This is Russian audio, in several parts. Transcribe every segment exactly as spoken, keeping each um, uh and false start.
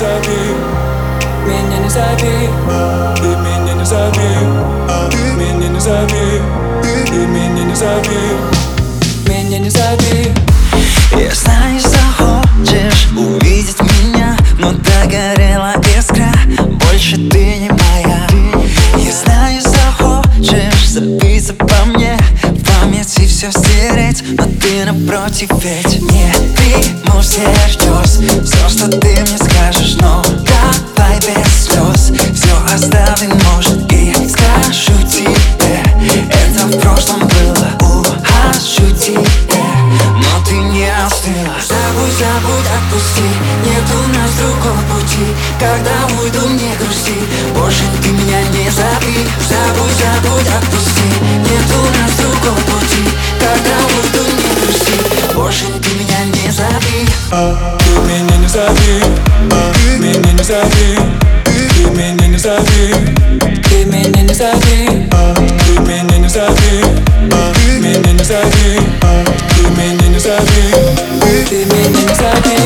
зови, меня не зови, ты меня не зови, меня не зови, ты меня не зови, меня не зови. Я знаю, захочешь увидеть меня, но догорела искра, больше ты не моя. Я знаю, захочешь забыть обо мне, в памяти все стереть, но ты напротив, ведь не приму всерьез все, что ты мне скажешь, но давай без слез, все оставим, может, и скажу тебе, это в прошлом было, ухожу тебе, но ты не остыла. Забудь, забудь, отпусти, нет у нас другого пути, когда уйду, не грусти, больше ты меня не зови. Забудь, забудь, отпусти, нет у нас другого пути, когда уйду, не грусти, больше ты меня не зови. Ты меня не зови, меня не зови, ты меня не зови, ты меня не зови, ты меня не зови, меня не зови, ты меня не зови, ты меня не зови.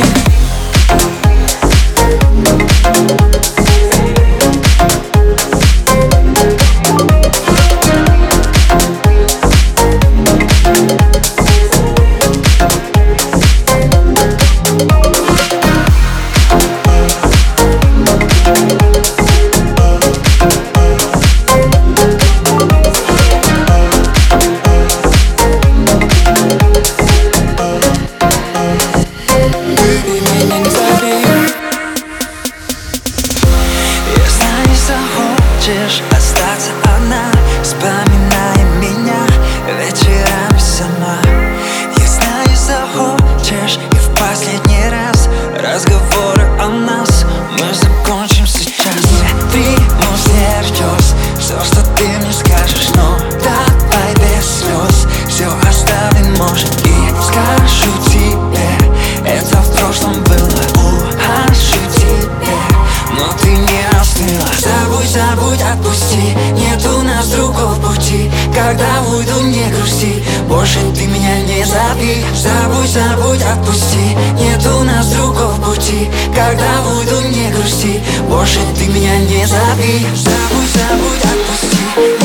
Хочешь остаться одна, вспоминая меня вечерами сама. Я знаю, захочешь, и в последний раз разговоры о нас мы закончим сейчас. Не приму всерьез все, что ты мне скажешь, но давай без слез, все оставим, может, и скажу тебе, это в прошлом было, ухожу тебе, но ты не остыла. Забудь, забудь, отпусти, нет у нас другого пути, когда уйду, не грусти, больше ты меня не зови. Забудь, забудь, отпусти, нет у нас другого пути, когда уйду, не грусти, больше ты меня не зови. Забудь, забудь, отпусти.